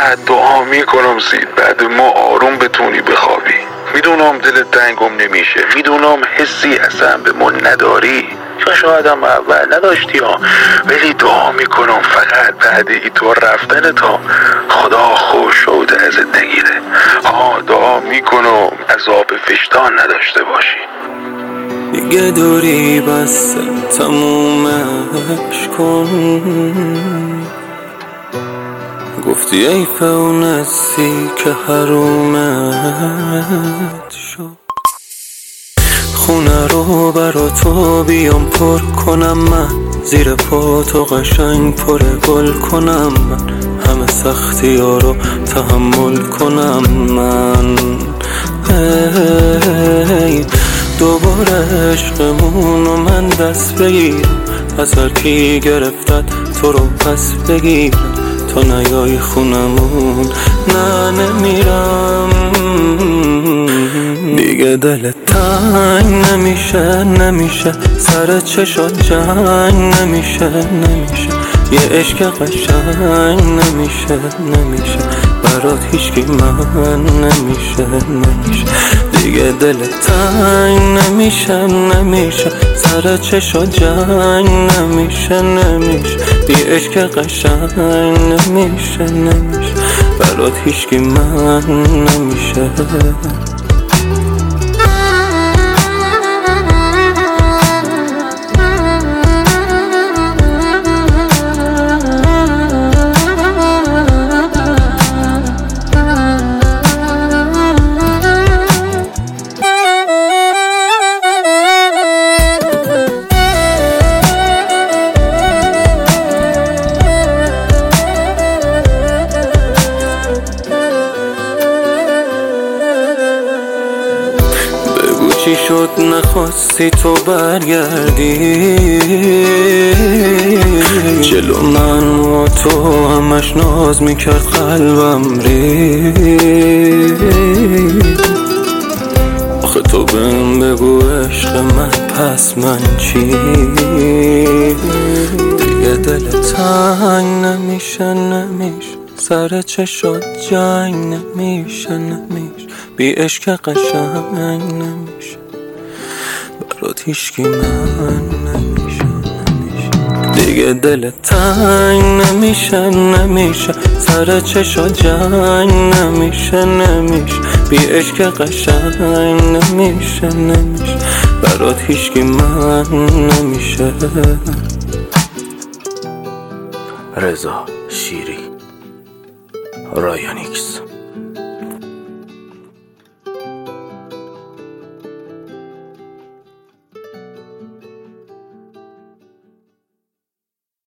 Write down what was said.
فقط دعا میکنم سید بعد ما آروم بتونی بخوابی. میدونم دلت تنگم نمیشه، میدونم حسی اصلا به ما نداری یا شاید هم اول نداشتی ها، ولی دعا میکنم فقط بعد تو رفتن تا خدا خوش شده ازت نگیره. دعا میکنم عذاب وجدان نداشته باشی. دیگه دوری بس تمومش کن، گفتی ای فونسی که حرومت شد. خونه رو برا تو بیام پر کنم من، زیر پا تو قشنگ پر گل کنم من، همه سختی ها رو تحمل کنم من. دوباره عشقمون و من دست بگیرم، از هر کی گرفتت تو رو پس بگیرم، تا نیای خونمون نه نمیرم. دیگه دلت تنگ نمیشه سر چشات جنگ نمیشه یه عشق قشنگ نمیشه برات هیچکی من نمیشه. دیگه دلت تنگ نمیشه سر چشات جنگ نمیشه بی عشق قشنگ نمیشه برات هیچکی من نمیشه. چی شد نخواستی تو برگردی جلو من و تو همش ناز میکرد قلبم آخه تو بهم بگو عشق من پس من چی؟ دیگه دل تنگ نمیشه سر چشات جنگ نمیشه بی عشق قشنگ نمیشه برات هیچکی من نمیشه. دیگه دل تنگ نمیشه سر چشات جنگ نمیشه بی عشق قشنگ نمیشه برات هیچکی من نمیشه. رضا شیری، رایانیکس.